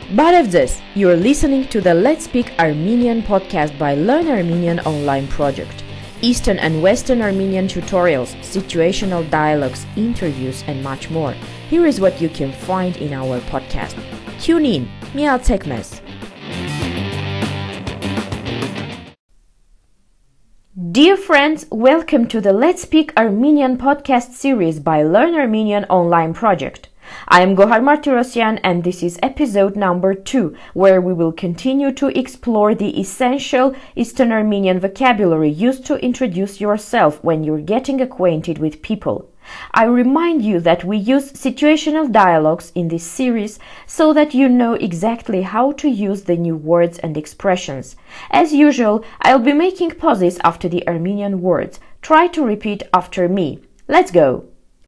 Բարև ձեզ, you're listening to the Let's Speak Armenian podcast by Learn Armenian online project. Eastern and Western Armenian tutorials, situational dialogues, interviews, and much more. Here is what you can find in our podcast. Tune in, միացեք մեզ. Dear friends, welcome to the Let's Speak Armenian podcast series by Learn Armenian online project. I am Gohar Martirosyan and this is episode number 2, where we will continue to explore the essential Eastern Armenian vocabulary used to introduce yourself when you're getting acquainted with people. I remind you that we use situational dialogues in this series so that you know exactly how to use the new words and expressions. As usual, I'll be making pauses after the Armenian words. Try to repeat after me. Let's go!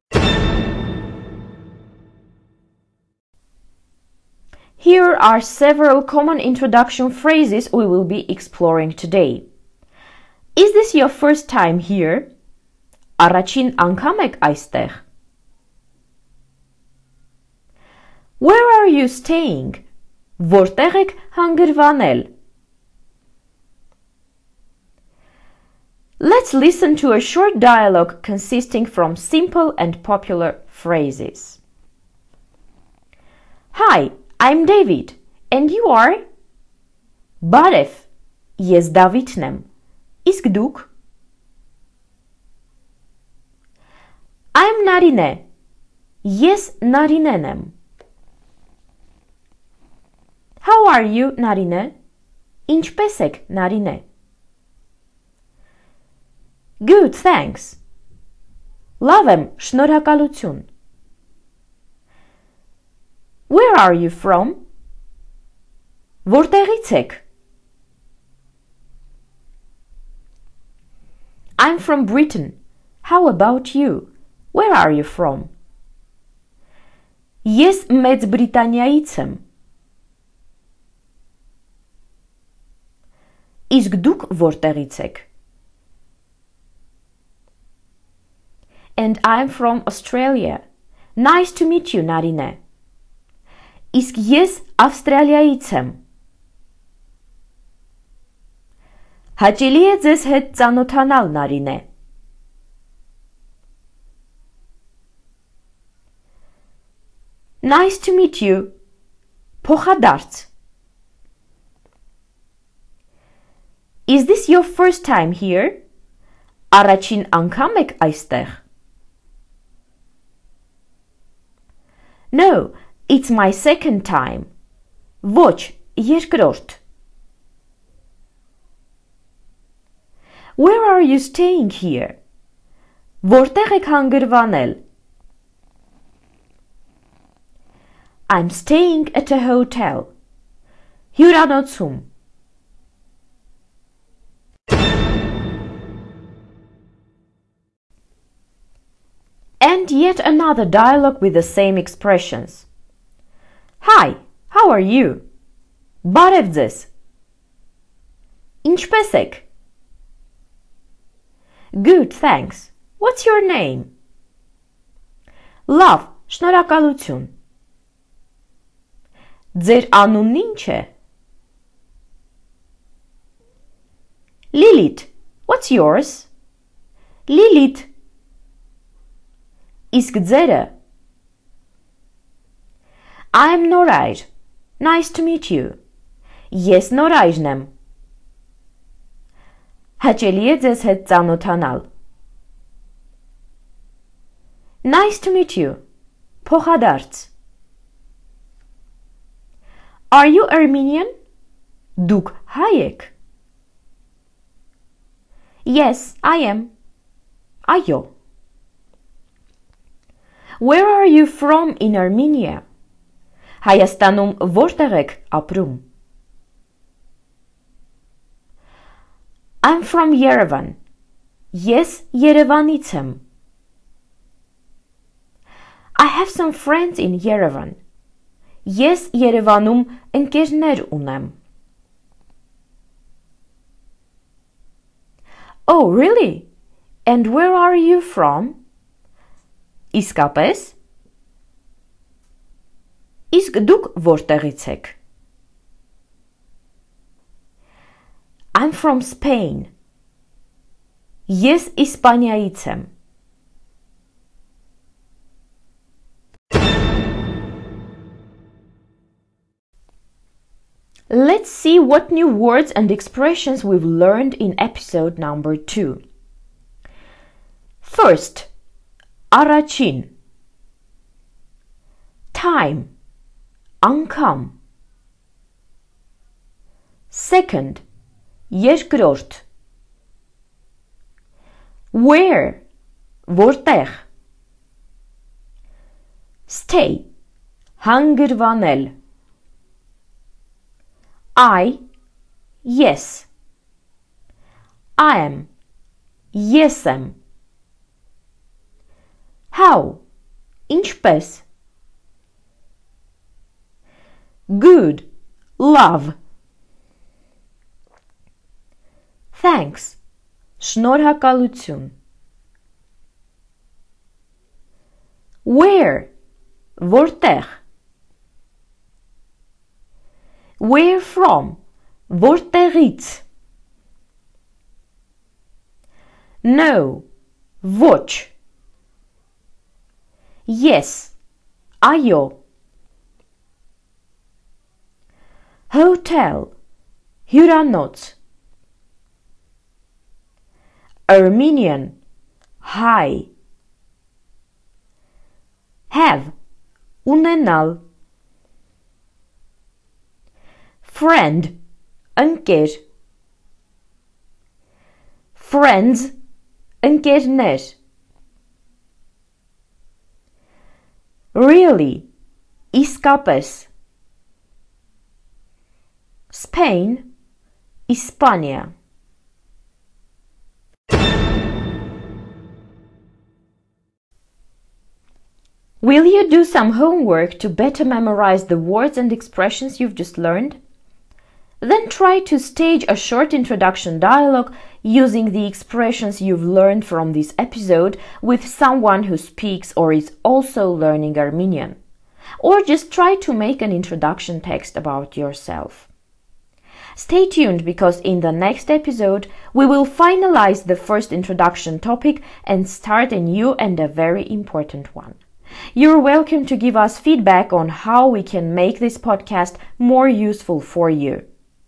Here are several common introduction phrases we will be exploring today. Is this your first time here? Առաջին անգամ եք այստեղ? Where are you staying? Որտեղ եք հանգրվանել? Let's listen to a short dialogue consisting from simple and popular phrases. Hi, I'm David, and you are? Բարև, ես Դավիթն եմ, իսկ դուք? I'm Narine, ես Նարինեն եմ. How are you, Narine? Ինչպես եք, Narine? Good, thanks. Լավ եմ, շնորհակալություն. Where are you from? Որտեղից եք? I'm from Britain. How about you? Where are you from? Ես Մեծ Բրիտանիայից եմ. Իսկ դուք որտեղից եք? And I'm from Australia. Nice to meet you, Narine. Իսկ ես Ավստրալիայից եմ. Հաճելի է ձեզ հետ ծանոթանալ, Նարինե. Nice to meet you. Փոխադարձ. Is this your first time here? Առաջին անգամ եք այստեղ? No, it's my second time. Ոչ, երկրորդ. Where are you staying here? Որտեղ եք հանգրվանել? I'm staying at a hotel. Հյուրանոցում. And yet another dialogue with the same expressions. Hi, how are you? Բարև ձեզ. Ինչպես եք? Good, thanks. What's your name? Լավ, շնորհակալություն. Ձեր անունն ինչ է? Lilith. What's yours? Lilith. Իսկ ձերը? I'm Norayr. Nice to meet you. Ես Նորայրն եմ. Հաճելի է ձեզ հետ ծանոթանալ. Nice to meet you. Փոխադարձ. Are you Armenian? Դուք հայ եք? Yes, I am. Այո. Where are you from in Armenia? Հայաստանում որտեղ եք ապրում? I'm from Yerevan. Ես Երևանից եմ. I have some friends in Yerevan. Ես Երևանում ընկերներ ունեմ. Oh, really? And where are you from? Իսկապես? Իսկ դուք որտեղից եք? I'm from Spain. Ես Իսպանիայից եմ. Let's see what new words and expressions we've learned in episode number 2. First, առաջին. Time, անգամ. Second, երկրորդ. Where, որտեղ. Stay, հանգրվանել. I, yes. I am, yes am. How, ինչպես. Good, love. Thanks, շնորհակալություն. Where, որտեղ. Where from, որտեղից. No, ոչ. Yes, այո. Hotel, հյուրանոց. Armenian, hi. Have, ունենալ. Friend, ընկեր. Friends, ընկերներ. Really, իսկապես. Spain, Испания. Will you do some homework to better memorize the words and expressions you've just learned? Then try to stage a short introduction dialogue using the expressions you've learned from this episode with someone who speaks or is also learning Armenian. Or just try to make an introduction text about yourself. Stay tuned because in the next episode we will finalize the first introduction topic and start a new and a very important one. You're welcome to give us feedback on how we can make this podcast more useful for you.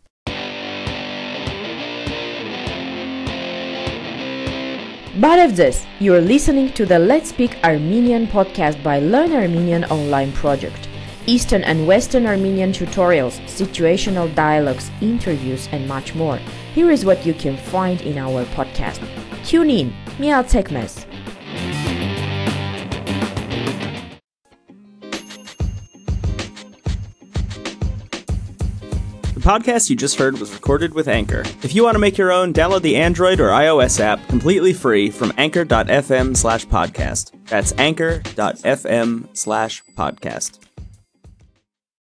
Բարև ձեզ! You're listening to the Let's Speak Armenian podcast by Learn Armenian online project. Eastern and Western Armenian tutorials, situational dialogues, interviews, and much more. Here is what you can find in our podcast. Tune in. Միացեք մեզ. The podcast you just heard was recorded with Anchor. If you want to make your own, download the Android or iOS app completely free from anchor.fm/podcast. That's anchor.fm/podcast.